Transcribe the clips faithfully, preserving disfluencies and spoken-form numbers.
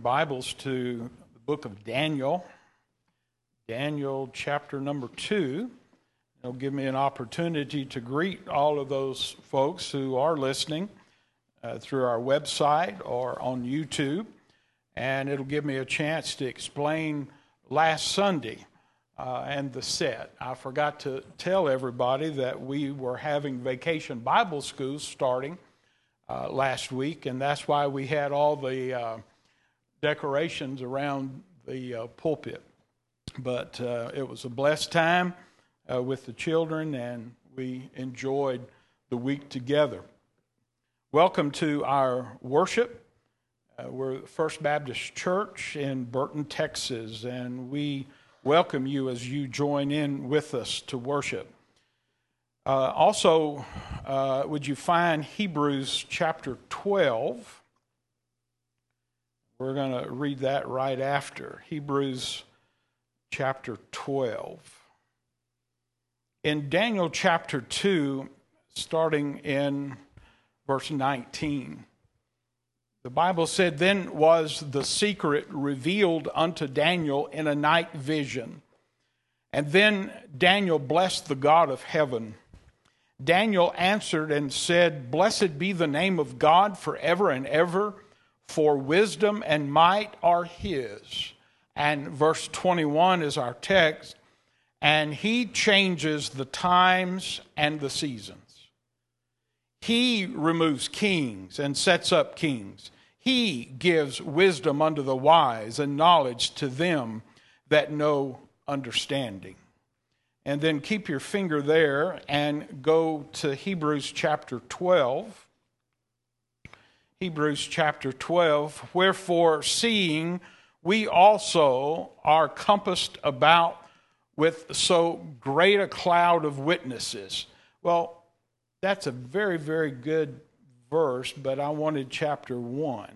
Bibles to the book of Daniel, Daniel chapter number two. It'll give me an opportunity to greet all of those folks who are listening uh, through our website or on YouTube, and it'll give me a chance to explain last Sunday uh, and the set. I forgot to tell everybody that we were having Vacation Bible School starting uh, last week, and that's why we had all the uh, decorations around the uh, pulpit. But uh, it was a blessed time uh, with the children, and we enjoyed the week together. Welcome to our worship. Uh, we're the First Baptist Church in Burton, Texas, and we welcome you as you join in with us to worship. Uh, also, uh, would you find Hebrews chapter twelve? We're going to read that right after. Hebrews chapter twelve. In Daniel chapter two, starting in verse nineteen, the Bible said, "Then was the secret revealed unto Daniel in a night vision. And then Daniel blessed the God of heaven. Daniel answered and said, Blessed be the name of God forever and ever, for wisdom and might are his." And verse twenty-one is our text. "And he changes the times and the seasons. He removes kings and sets up kings. He gives wisdom unto the wise and knowledge to them that know understanding." And then keep your finger there and go to Hebrews chapter twelve. Hebrews chapter twelve, "Wherefore, seeing we also are compassed about with so great a cloud of witnesses." Well, that's a very, very good verse, but I wanted chapter one.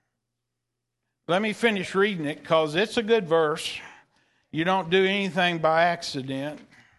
Let me finish reading it because it's a good verse. You don't do anything by accident.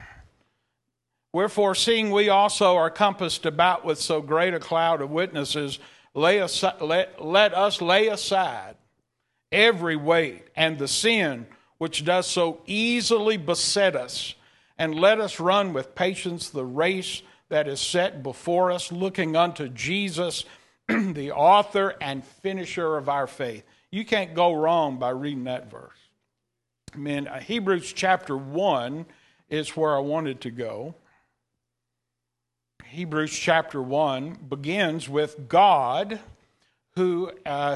"Wherefore, seeing we also are compassed about with so great a cloud of witnesses, lay aside, let, let us lay aside every weight and the sin which does so easily beset us, and let us run with patience the race that is set before us, looking unto Jesus, the author and finisher of our faith." You can't go wrong by reading that verse. I mean, Hebrews chapter one is where I wanted to go. Hebrews chapter one begins with God, who uh,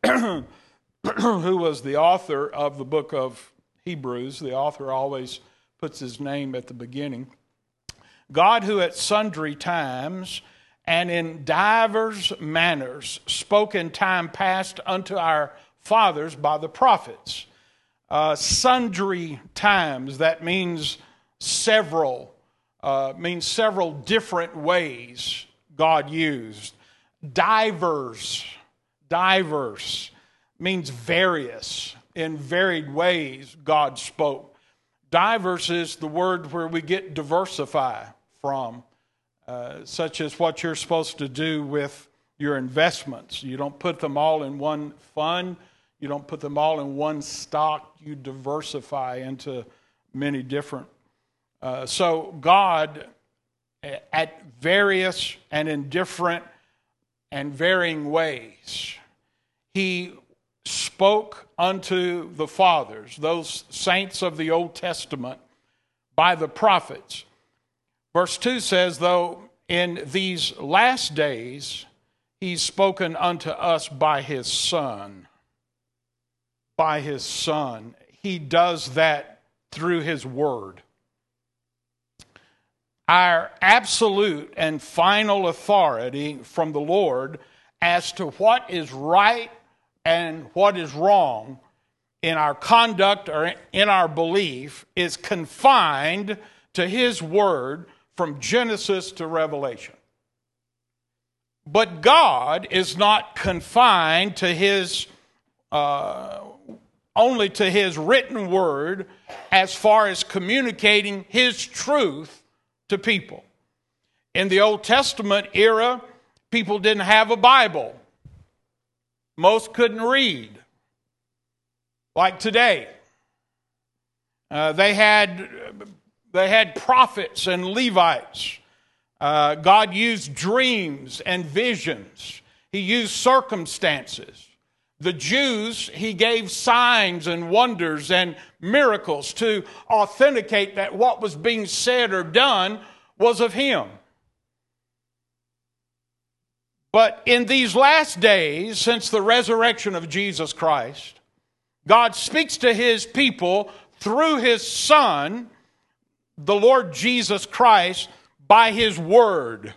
who was the author of the book of Hebrews. The author always puts his name at the beginning. "God, who at sundry times and in divers manners spoke in time past unto our fathers by the prophets." Uh, sundry times, that means several, uh, means several different ways God used. Divers, divers means various, in varied ways God spoke. Diverse is the word where we get diversify from, uh, such as what you're supposed to do with your investments. You don't put them all in one fund. You don't put them all in one stock. You diversify into many different. Uh, so God, at various and in different and varying ways, he spoke unto the fathers, those saints of the Old Testament, by the prophets. Verse two says, though in these last days he's spoken unto us by his Son. By his Son. He does that through his Word. Our absolute and final authority from the Lord as to what is right and what is wrong in our conduct or in our belief is confined to his Word from Genesis to Revelation. But God is not confined to his uh, only to his written word as far as communicating his truth to people. In the Old Testament era, people didn't have a Bible. Most couldn't read. like today. Uh, they had they had prophets and Levites. Uh, God used dreams and visions. He used circumstances. The Jews, he gave signs and wonders and miracles to authenticate that what was being said or done was of him. But in these last days, since the resurrection of Jesus Christ, God speaks to his people through his Son, the Lord Jesus Christ, by his word.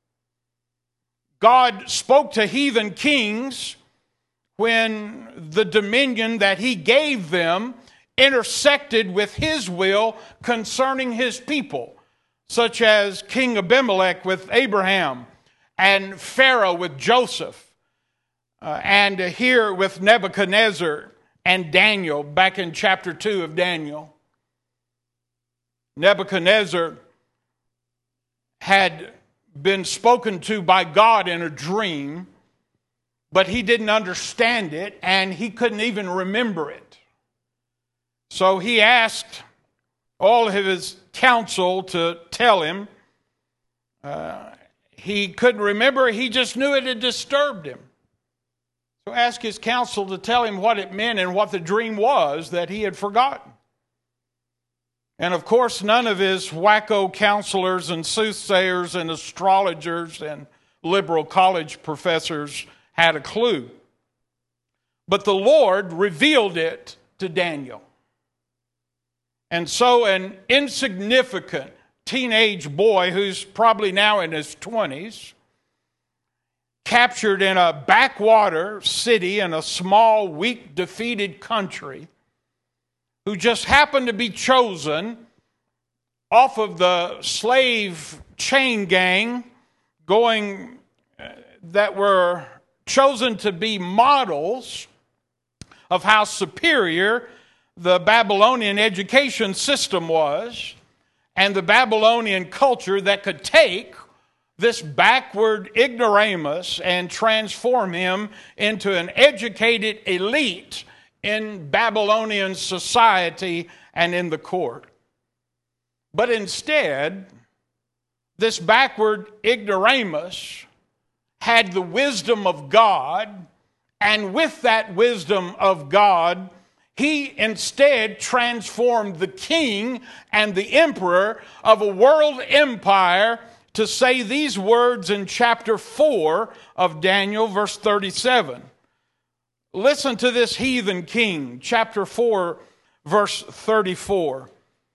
God spoke to heathen kings when the dominion that he gave them intersected with his will concerning his people, such as King Abimelech with Abraham, and Pharaoh with Joseph, uh, and here with Nebuchadnezzar and Daniel, back in chapter two of Daniel. Nebuchadnezzar had been spoken to by God in a dream, but he didn't understand it, and he couldn't even remember it. So he asked all of his counsel to tell him. Uh, he couldn't remember. He just knew it had disturbed him. So asked his counsel to tell him what it meant and what the dream was that he had forgotten. And of course, none of his wacko counselors and soothsayers and astrologers and liberal college professors had a clue. But the Lord revealed it to Daniel. And so an insignificant teenage boy who's probably now in his twenties, captured in a backwater city in a small, weak, defeated country, who just happened to be chosen off of the slave chain gang going uh, that were chosen to be models of how superior the Babylonian education system was, and the Babylonian culture that could take this backward ignoramus and transform him into an educated elite in Babylonian society and in the court. But instead, this backward ignoramus had the wisdom of God, and with that wisdom of God, he instead transformed the king and the emperor of a world empire to say these words in chapter four of Daniel, verse thirty-seven. Listen to this heathen king, chapter four, verse thirty-four.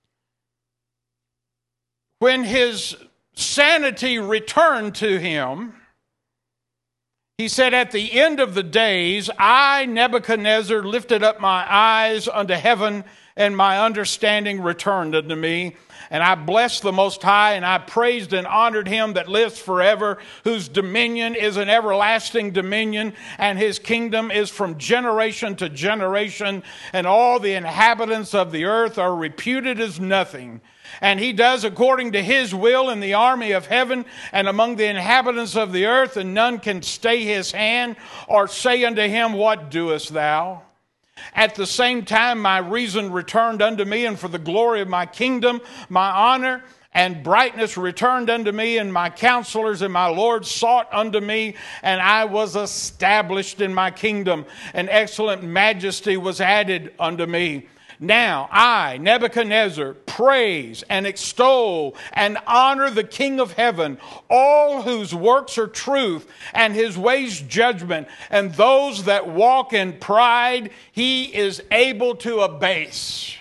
When his sanity returned to him, he said, at the end of the days, I, Nebuchadnezzar, lifted up my eyes unto heaven, and my understanding returned unto me. And I blessed the Most High, and I praised and honored him that lives forever, whose dominion is an everlasting dominion, and his kingdom is from generation to generation, and all the inhabitants of the earth are reputed as nothing. And he does according to his will in the army of heaven and among the inhabitants of the earth, and none can stay his hand or say unto him, what doest thou? At the same time my reason returned unto me, and for the glory of my kingdom, my honor and brightness returned unto me, and my counselors and my lords sought unto me, and I was established in my kingdom, and excellent majesty was added unto me. Now I, Nebuchadnezzar, praise and extol and honor the King of heaven, all whose works are truth and his ways judgment, and those that walk in pride he is able to abase.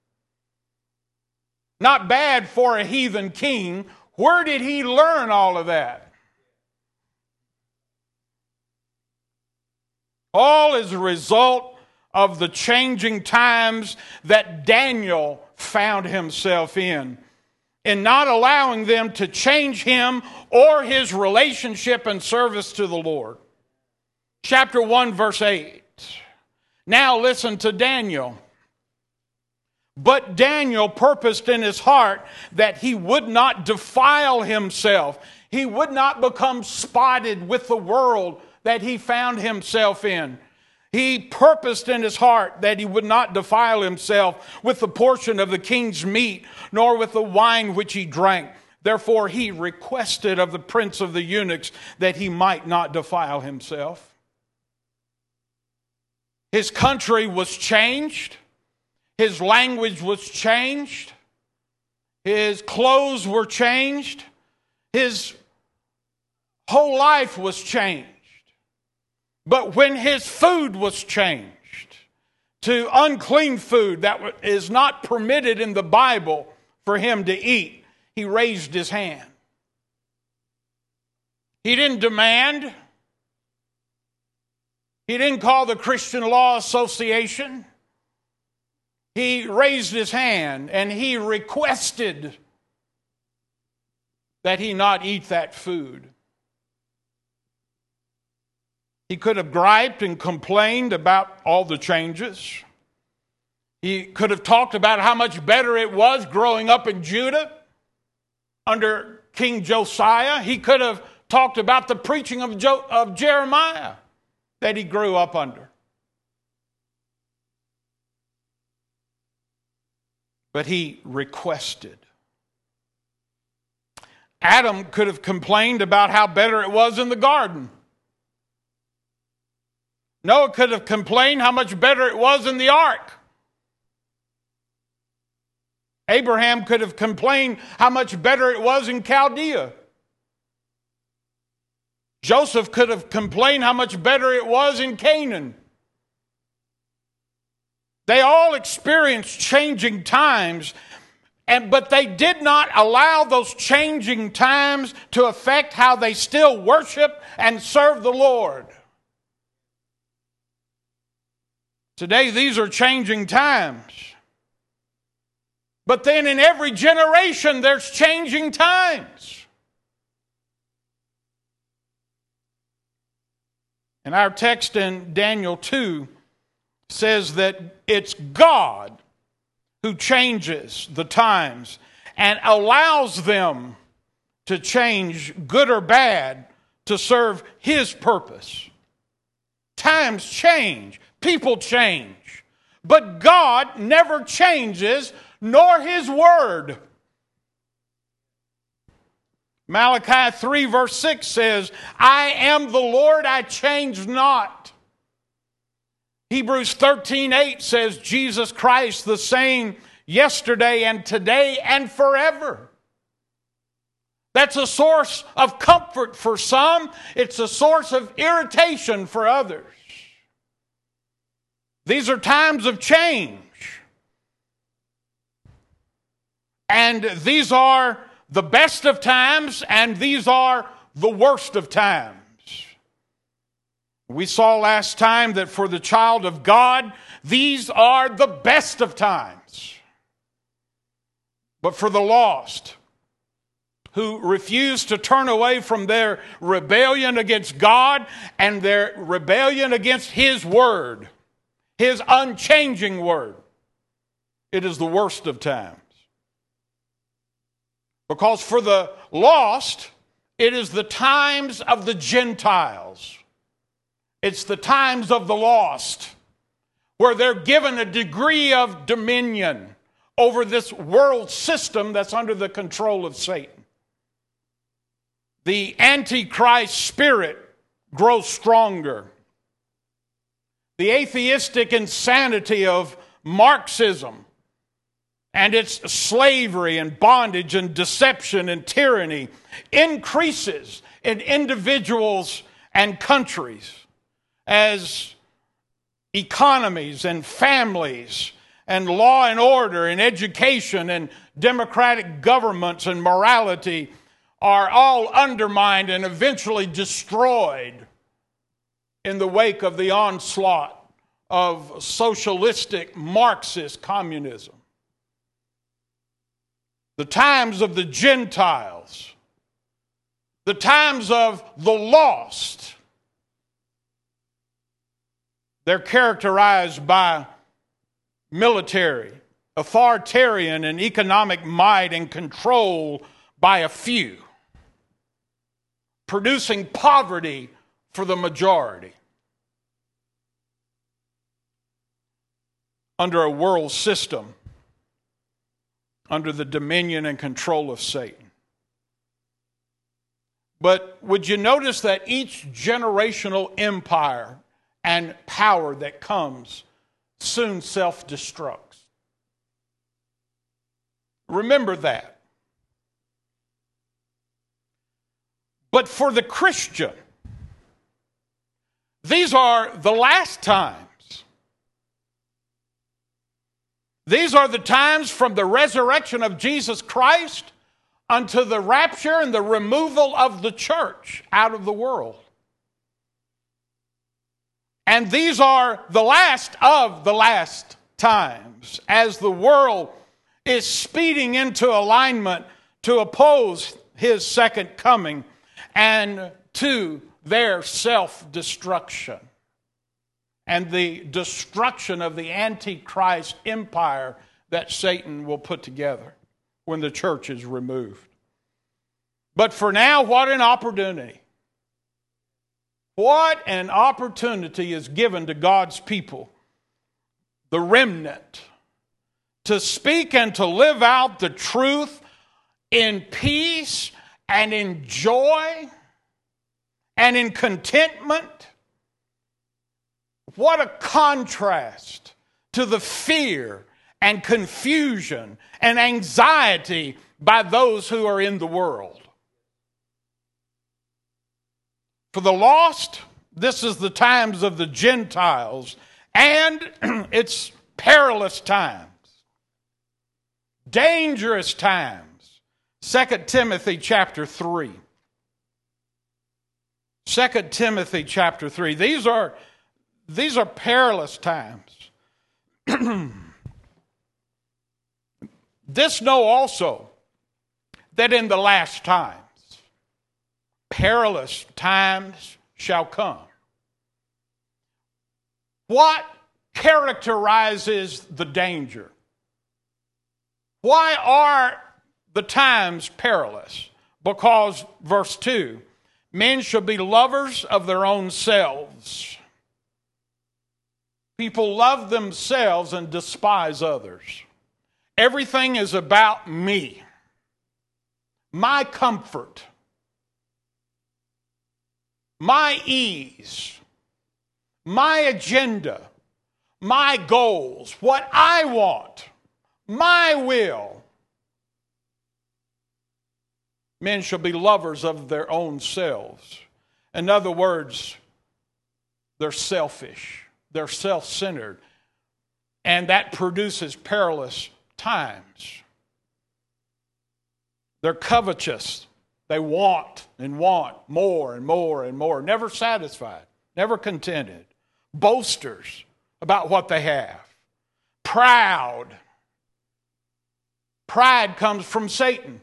Not bad for a heathen king. Where did he learn all of that? All as a result of the changing times that Daniel found himself in, in not allowing them to change him or his relationship and service to the Lord. Chapter one, verse eight. Now listen to Daniel. But Daniel purposed in his heart that he would not defile himself. He would not become spotted with the world that he found himself in. He purposed in his heart that he would not defile himself with the portion of the king's meat, nor with the wine which he drank. Therefore he requested of the prince of the eunuchs that he might not defile himself. His country was changed. His language was changed. His clothes were changed. His whole life was changed. But when his food was changed to unclean food that is not permitted in the Bible for him to eat, he raised his hand. He didn't demand. He didn't call the Christian Law Association. He raised his hand and he requested that he not eat that food. He could have griped and complained about all the changes. He could have talked about how much better it was growing up in Judah under King Josiah. He could have talked about the preaching of, jo- of Jeremiah that he grew up under. But he requested. Adam could have complained about how better it was in the garden. Noah could have complained how much better it was in the ark. Abraham could have complained how much better it was in Chaldea. Joseph could have complained how much better it was in Canaan. They all experienced changing times, and but they did not allow those changing times to affect how they still worship and serve the Lord. Today, these are changing times. But then in every generation, there's changing times. And our text in Daniel two says that it's God who changes the times and allows them to change, good or bad, to serve His purpose. Times change. People change. But God never changes, nor His word. Malachi three verse six says, I am the Lord, I change not. Hebrews thirteen eight says, Jesus Christ the same yesterday and today and forever. That's a source of comfort for some. It's a source of irritation for others. These are times of change. And these are the best of times, and these are the worst of times. We saw last time that for the child of God, these are the best of times. But for the lost, who refuse to turn away from their rebellion against God and their rebellion against His word, His unchanging word, it is the worst of times. Because for the lost, it is the times of the Gentiles. It's the times of the lost, where they're given a degree of dominion over this world system that's under the control of Satan. The Antichrist spirit grows stronger. The atheistic insanity of Marxism and its slavery and bondage and deception and tyranny increases in individuals and countries as economies and families and law and order and education and democratic governments and morality are all undermined and eventually destroyed in the wake of the onslaught of socialistic Marxist communism. The times of the Gentiles, the times of the lost, they're characterized by military, authoritarian, and economic might and control by a few, producing poverty for the majority. under a world system, under the dominion and control of Satan. But would you notice that each generational empire and power that comes soon self-destructs? Remember that. But for the Christian, these are the last times. These are the times from the resurrection of Jesus Christ unto the rapture and the removal of the church out of the world. And these are the last of the last times, as the world is speeding into alignment to oppose his second coming and to their self-destruction and the destruction of the Antichrist empire that Satan will put together when the church is removed. But for now, what an opportunity. What an opportunity is given to God's people, the remnant, to speak and to live out the truth in peace and in joy and in contentment. What a contrast to the fear and confusion and anxiety by those who are in the world. For the lost, this is the times of the Gentiles, and it's perilous times, dangerous times. Second Timothy chapter three. Second Timothy chapter three. These are, these are perilous times. This know also that in the last times, perilous times shall come. What characterizes the danger? Why are the times perilous? Because, verse two, men shall be lovers of their own selves. People love themselves and despise others. Everything is about me, my comfort, my ease, my agenda, my goals, what I want, my will. Men shall be lovers of their own selves. In other words, they're selfish, they're self-centered, and that produces perilous times. They're covetous. They want and want more and more and more, never satisfied, never contented. Boasters about what they have. Proud. Pride comes from Satan.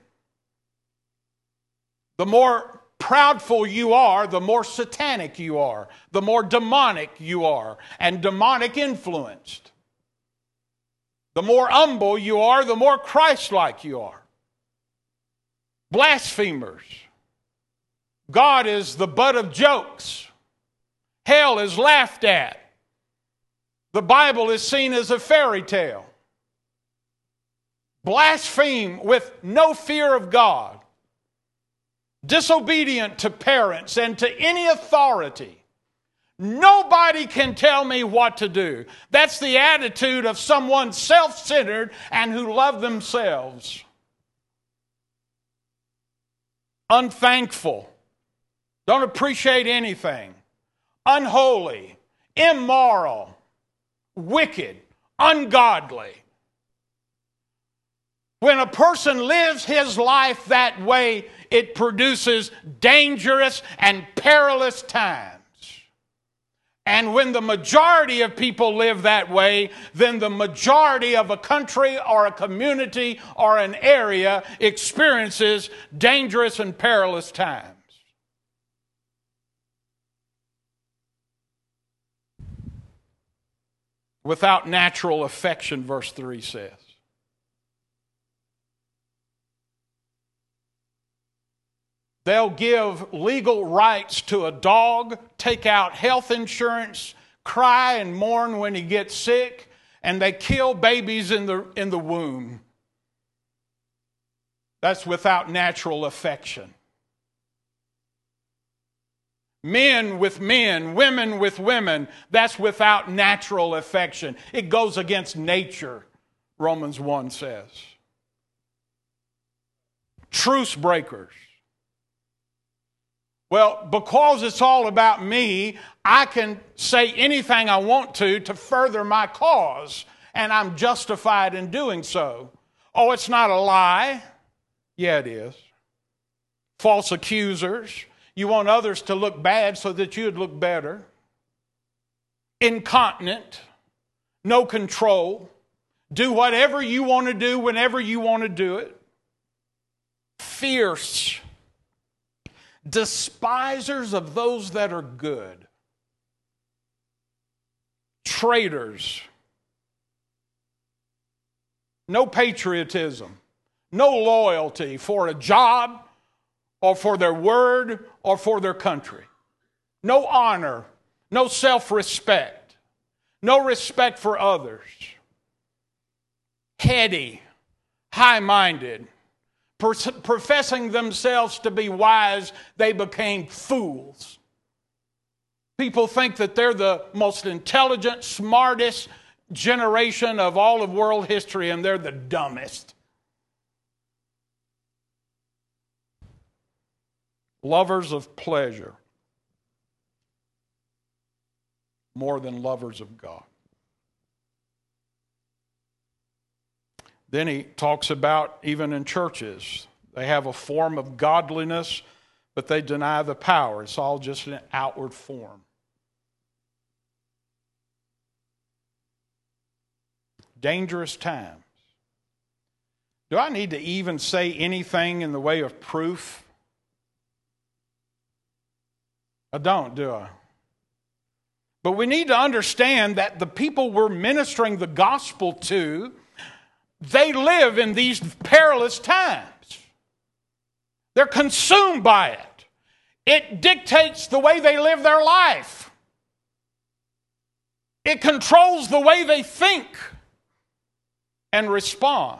The more proudful you are, the more satanic you are, the more demonic you are, and demonic influenced. The more humble you are, the more Christ-like you are. Blasphemers. God is the butt of jokes. Hell is laughed at. The Bible is seen as a fairy tale. Blaspheme with no fear of God. Disobedient to parents and to any authority. Nobody can tell me what to do. That's the attitude of someone self-centered and who love themselves. Unthankful. Don't appreciate anything. Unholy. Immoral. Wicked. Ungodly. When a person lives his life that way, it produces dangerous and perilous times. And when the majority of people live that way, then the majority of a country or a community or an area experiences dangerous and perilous times. Without natural affection, verse three says. They'll give legal rights to a dog, take out health insurance, cry and mourn when he gets sick, and they kill babies in the, in the womb. That's without natural affection. Men with men, women with women, that's without natural affection. It goes against nature, Romans one says. Truce breakers. Well, because it's all about me, I can say anything I want to to further my cause, and I'm justified in doing so. Oh, it's not a lie. Yeah, it is. False accusers. You want others to look bad so that you'd look better. Incontinent. No control. Do whatever you want to do whenever you want to do it. Fierce. Despisers of those that are good. Traitors. No patriotism. No loyalty for a job or for their word or for their country. No honor. No self-respect. No respect for others. Heady. High-minded. Professing themselves to be wise, they became fools. People think that they're the most intelligent, smartest generation of all of world history, and they're the dumbest. Lovers of pleasure more than lovers of God. Then he talks about even in churches, they have a form of godliness, but they deny the power. It's all just an outward form. Dangerous times. Do I need to even say anything in the way of proof? I don't, do I? But we need to understand that the people we're ministering the gospel to, they live in these perilous times. They're consumed by it. It dictates the way they live their life. It controls the way they think and respond.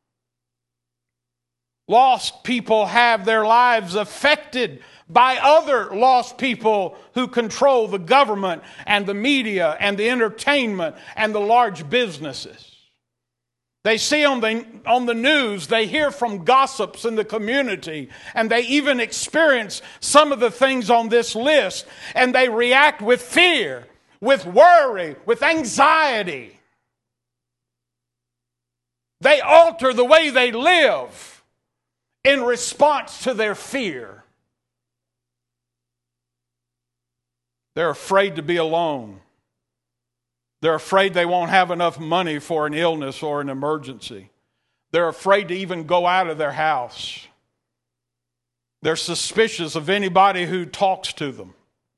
Lost people have their lives affected by other lost people who control the government and the media and the entertainment and the large businesses. They see on the, on the news, they hear from gossips in the community, and they even experience some of the things on this list, and they react with fear, with worry, with anxiety. They alter the way they live in response to their fear. They're afraid to be alone. They're afraid they won't have enough money for an illness or an emergency. They're afraid to even go out of their house. They're suspicious of anybody who talks to them.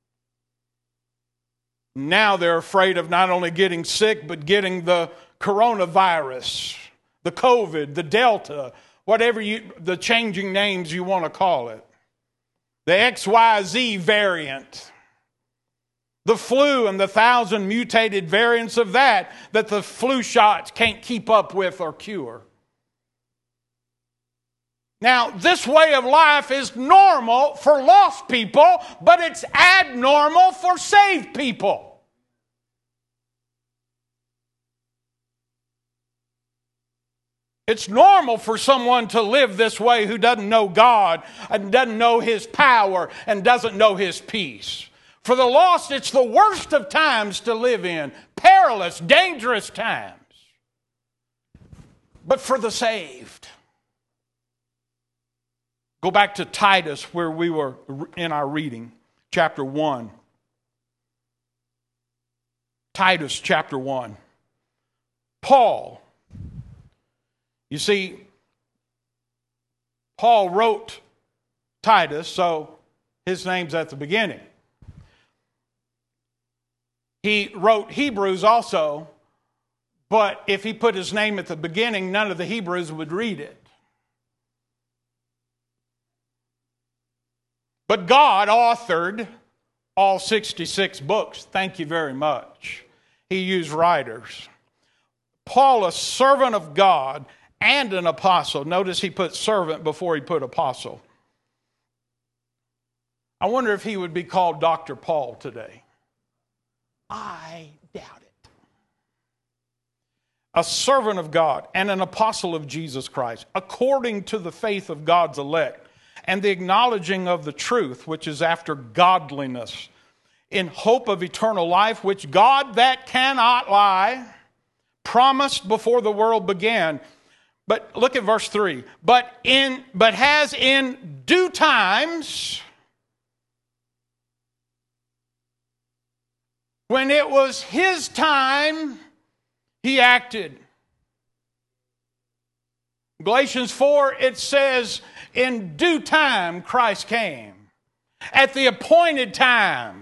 Now they're afraid of not only getting sick, but getting the coronavirus, the COVID, the Delta, whatever you, the changing names you want to call it. The X Y Z variant. The flu and the thousand mutated variants of that that the flu shots can't keep up with or cure. Now, this way of life is normal for lost people, but it's abnormal for saved people. It's normal for someone to live this way who doesn't know God and doesn't know His power and doesn't know His peace. For the lost, it's the worst of times to live in. Perilous, dangerous times. But for the saved. Go back to Titus where we were in our reading. Chapter one. Titus chapter one. Paul. You see, Paul wrote Titus, so his name's at the beginning. He wrote Hebrews also, but if he put his name at the beginning, none of the Hebrews would read it. But God authored all sixty-six books. Thank you very much. He used writers. Paul, a servant of God and an apostle. Notice he put servant before he put apostle. I wonder if he would be called Doctor Paul today. I doubt it. A servant of God and an apostle of Jesus Christ, according to the faith of God's elect, and the acknowledging of the truth, which is after godliness, in hope of eternal life, which God that cannot lie promised before the world began. But look at verse three. But in but has in due times, when it was his time, he acted. Galatians four, it says, in due time Christ came. At the appointed time.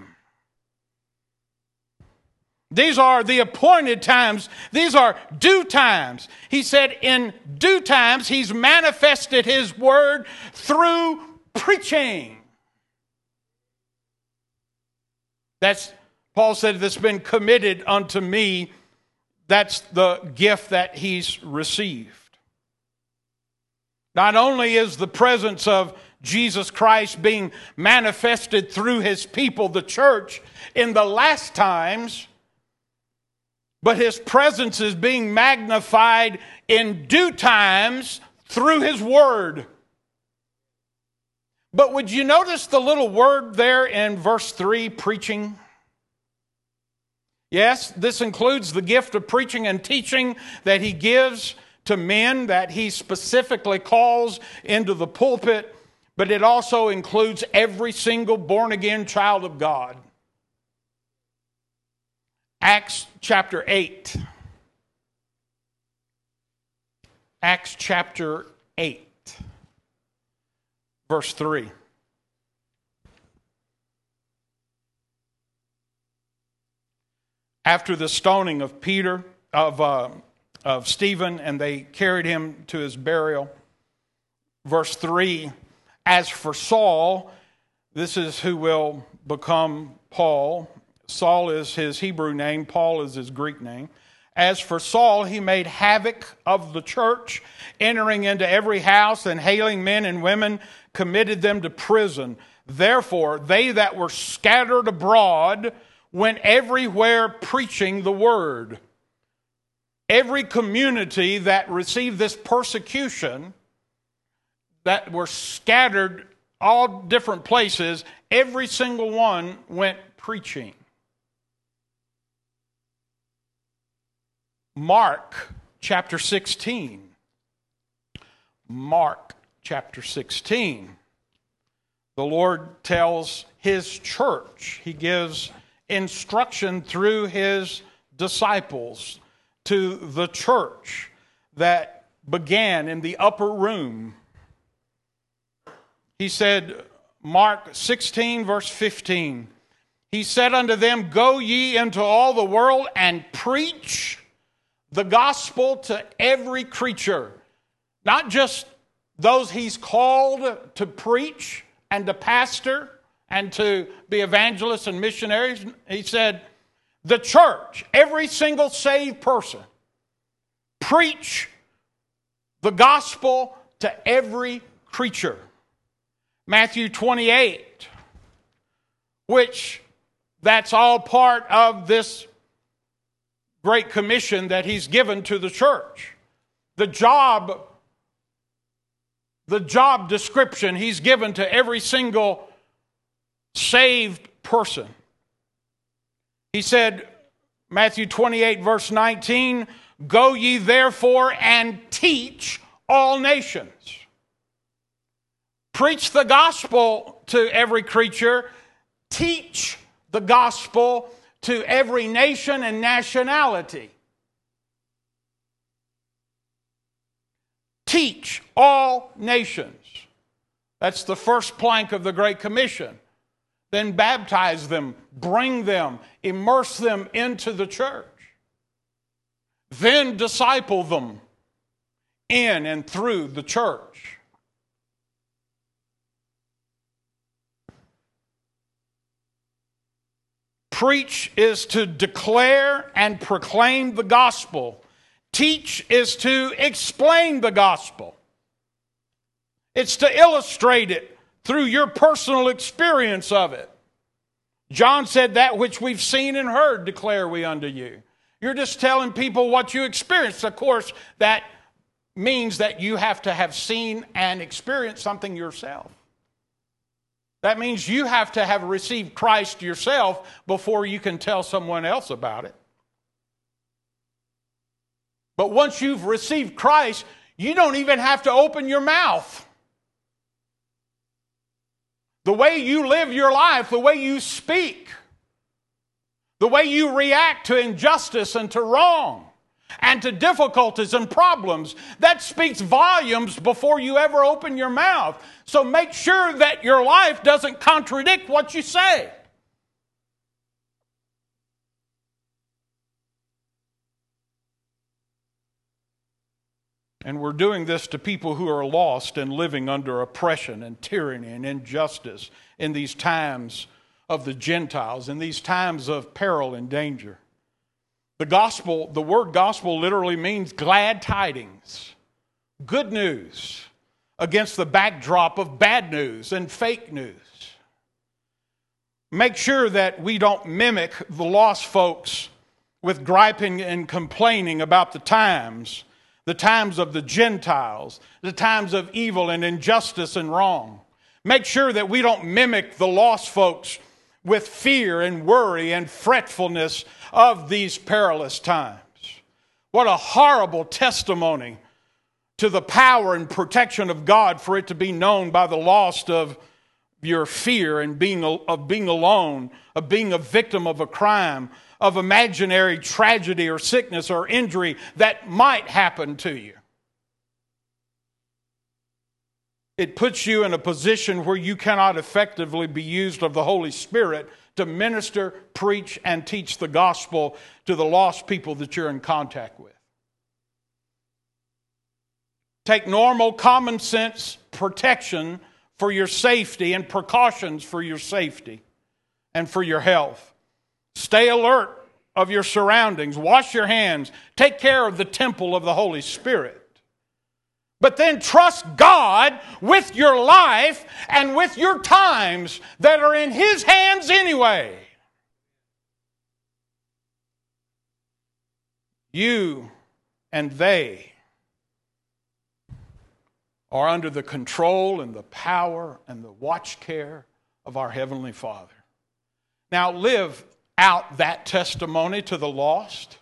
These are the appointed times. These are due times. He said in due times he's manifested his word through preaching. That's, Paul said, that's been committed unto me. That's the gift that he's received. Not only is the presence of Jesus Christ being manifested through his people, the church, in the last times, but his presence is being magnified in due times through his word. But would you notice the little word there in verse three, preaching? Yes, this includes the gift of preaching and teaching that he gives to men, that he specifically calls into the pulpit, but it also includes every single born-again child of God. Acts chapter eight. Acts chapter eight, verse three. After the stoning of Peter, of uh, of Stephen, and they carried him to his burial. Verse three, as for Saul, this is who will become Paul. Saul is his Hebrew name, Paul is his Greek name. As for Saul, he made havoc of the church, entering into every house and hailing men and women, committed them to prison. Therefore, they that were scattered abroad went everywhere preaching the word. Every community that received this persecution, that were scattered all different places, every single one went preaching. Mark chapter sixteen. Mark chapter sixteen. The Lord tells his church, he gives instruction through his disciples to the church that began in the upper room. He said, Mark sixteen, verse fifteen, he said unto them, go ye into all the world and preach the gospel to every creature. Not just those he's called to preach and to pastor and to be evangelists and missionaries. He said, the church, every single saved person, preach the gospel to every creature. Matthew twenty-eight, which that's all part of this great commission that he's given to the church. The job, the job description he's given to every single saved person. He said, Matthew twenty-eight, verse nineteen, go ye therefore and teach all nations. Preach the gospel to every creature. Teach the gospel to every nation and nationality. Teach all nations. That's the first plank of the Great Commission. Then baptize them, bring them, immerse them into the church. Then disciple them in and through the church. Preach is to declare and proclaim the gospel. Teach is to explain the gospel. It's to illustrate it through your personal experience of it. John said, that which we've seen and heard declare we unto you. You're just telling people what you experienced. Of course, that means that you have to have seen and experienced something yourself. That means you have to have received Christ yourself before you can tell someone else about it. But once you've received Christ, you don't even have to open your mouth. The way you live your life, the way you speak, the way you react to injustice and to wrong and to difficulties and problems, that speaks volumes before you ever open your mouth. So make sure that your life doesn't contradict what you say. And we're doing this to people who are lost and living under oppression and tyranny and injustice in these times of the Gentiles, in these times of peril and danger. The gospel, the word gospel literally means glad tidings, good news, against the backdrop of bad news and fake news. Make sure that we don't mimic the lost folks with griping and complaining about the times, the times of the Gentiles, the times of evil and injustice and wrong. Make sure that we don't mimic the lost folks with fear and worry and fretfulness of these perilous times. What a horrible testimony to the power and protection of God for it to be known by the lost of your fear and being of being alone, of being a victim of a crime, of imaginary tragedy or sickness or injury that might happen to you. It puts you in a position where you cannot effectively be used of the Holy Spirit to minister, preach, and teach the gospel to the lost people that you're in contact with. Take normal common sense protection for your safety and precautions for your safety and for your health. Stay alert of your surroundings. Wash your hands. Take care of the temple of the Holy Spirit. But then trust God with your life and with your times that are in His hands anyway. You and they are under the control and the power and the watch care of our Heavenly Father. Now live out that testimony to the lost.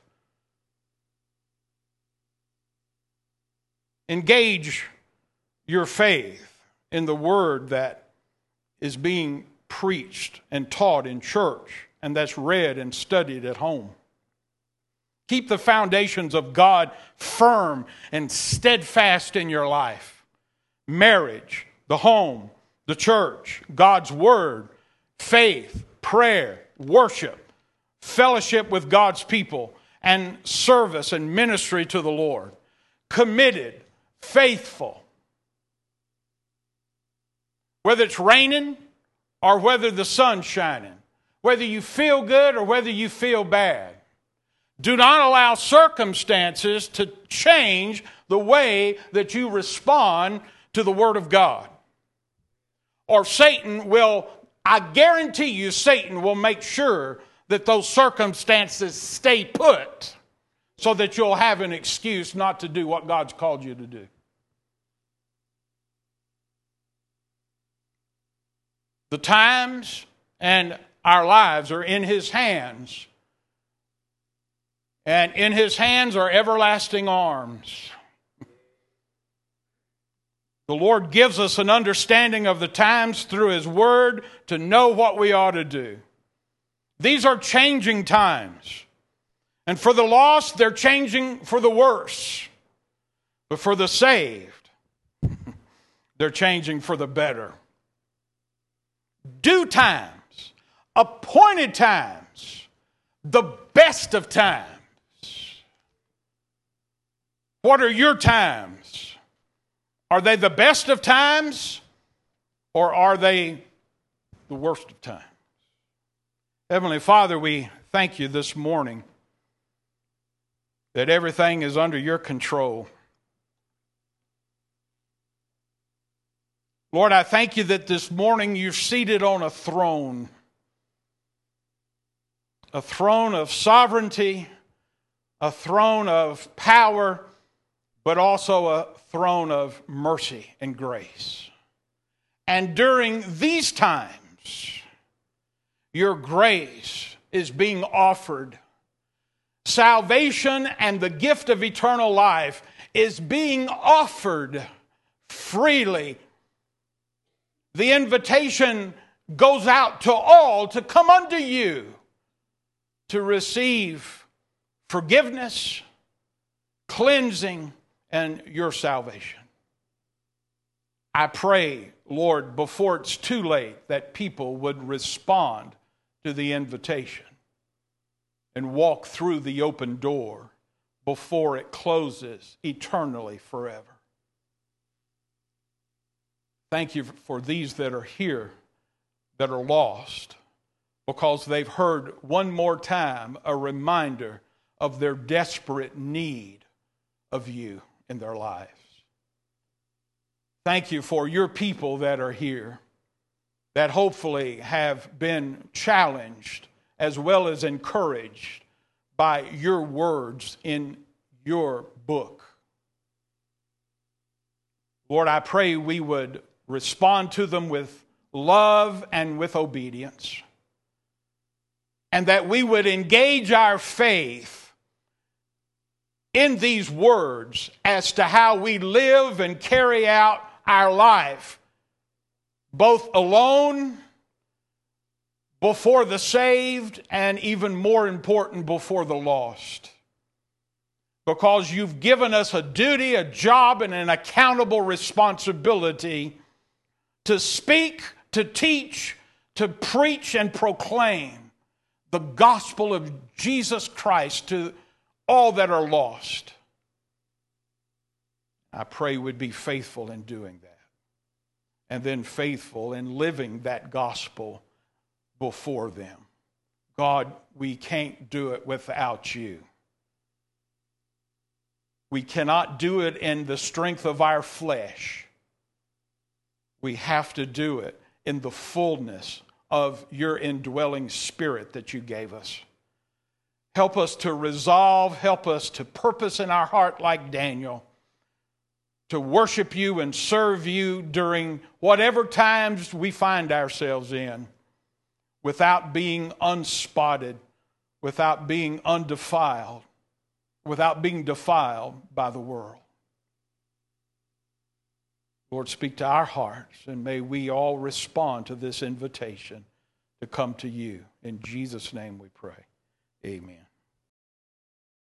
Engage your faith in the word that is being preached and taught in church and that's read and studied at home. Keep the foundations of God firm and steadfast in your life. Marriage, the home, the church, God's word, faith, prayer, worship, fellowship with God's people, and service and ministry to the Lord. Committed, faithful. Whether it's raining or whether the sun's shining, whether you feel good or whether you feel bad, do not allow circumstances to change the way that you respond to the Word of God. Or Satan will, I guarantee you, Satan will make sure that those circumstances stay put so that you'll have an excuse not to do what God's called you to do. The times and our lives are in His hands. And in His hands are everlasting arms. The Lord gives us an understanding of the times through His Word to know what we ought to do. These are changing times. And for the lost, they're changing for the worse. But for the saved, they're changing for the better. Due times, appointed times, the best of times. What are your times? Are they the best of times or are they the worst of times? Heavenly Father, we thank You this morning. that everything is under your control. Lord, I thank you that this morning you're seated on a throne, a throne of sovereignty, a throne of power, but also a throne of mercy and grace. And during these times, your grace is being offered. Salvation and the gift of eternal life is being offered freely. The invitation goes out to all to come unto you to receive forgiveness, cleansing, and your salvation. I pray, Lord, before it's too late, that people would respond to the invitation and walk through the open door before it closes eternally forever. Thank you for these that are here that are lost, because they've heard one more time a reminder of their desperate need of you in their lives. Thank you for your people that are here that hopefully have been challenged as well as encouraged by your words in your book. Lord, I pray we would respond to them with love and with obedience, and that we would engage our faith in these words as to how we live and carry out our life, both alone, before the saved, and even more important, before the lost. Because you've given us a duty, a job, and an accountable responsibility to speak, to teach, to preach, and proclaim the gospel of Jesus Christ to all that are lost. I pray we'd be faithful in doing that, and then faithful in living that gospel before them. God, we can't do it without you. We cannot do it in the strength of our flesh. We have to do it in the fullness of your indwelling spirit that you gave us. Help us to resolve, help us to purpose in our heart like Daniel, to worship you and serve you during whatever times we find ourselves in, without being unspotted, without being undefiled, without being defiled by the world. Lord, speak to our hearts, and may we all respond to this invitation to come to you. In Jesus' name we pray. Amen.